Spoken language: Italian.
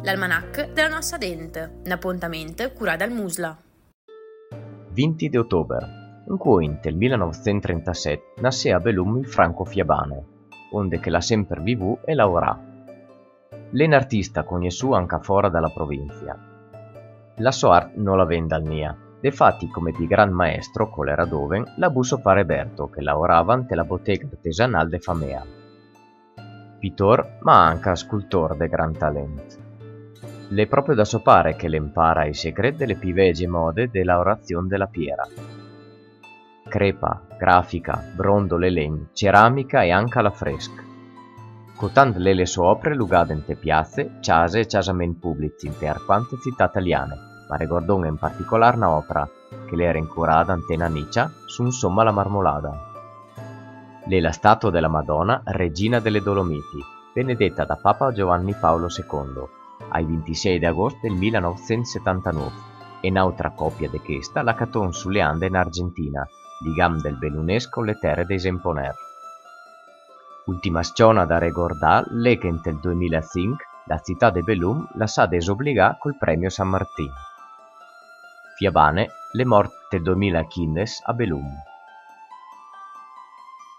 l'almanach della nostra dente, un appuntamento curato dal Musla. 20 di ottobre, in cui nel 1937 nasce a Belum il Franco Fiabane, onde che la sempre vivu e lavorà. L'è un artista conosciuto anche fuori dalla provincia. La sua arte non la vende al Nia, defatti come di gran maestro, colera dove, la busso pare Berto, che lavorava ante la bottega artesanale de Famea. Pittor, ma anche scultor de gran talento. L'è proprio da sopare che le impara i segreti delle pivegie mode della lavorazione della piera. Crepa, grafica, brondole legno, ceramica e anche la fresca. Cotant le sue opere lugate in te piazze, case e ciasamenti pubblici in te arquante città italiane, ma ricordò in particolare un'opera che le era incurata ante Naniccia su insomma la Marmolada. L'è la statua della Madonna, regina delle Dolomiti, benedetta da Papa Giovanni Paolo II, ai 26 di agosto del 1979, e un'altra copia di questa la caton sulle Ande in Argentina, ligam del Belunesco le terre dei Zemponer. Ultima sciona da ricordare l'è che nel 2005 la città di Belum la sa desobbligà col premio San Martino. Fiabane le morte del 2015 a Belum.